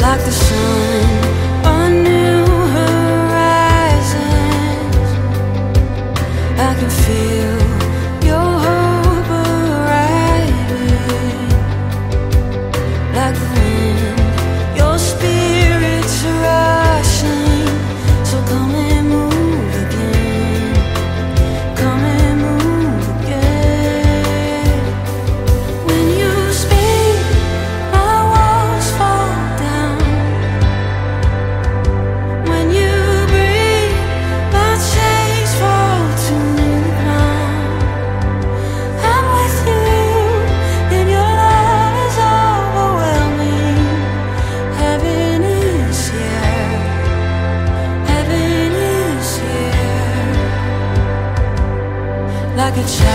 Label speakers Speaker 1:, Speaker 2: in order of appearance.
Speaker 1: like the sun on new horizons. I can feel your hope arriving, like the wind, your spirit's rushing. So come and move again, come and move again. When you speak, my walls fall down. When you breathe, my chains fall to new ground. I'm with you, and your love is overwhelming. Heaven is here, heaven is here. Like a child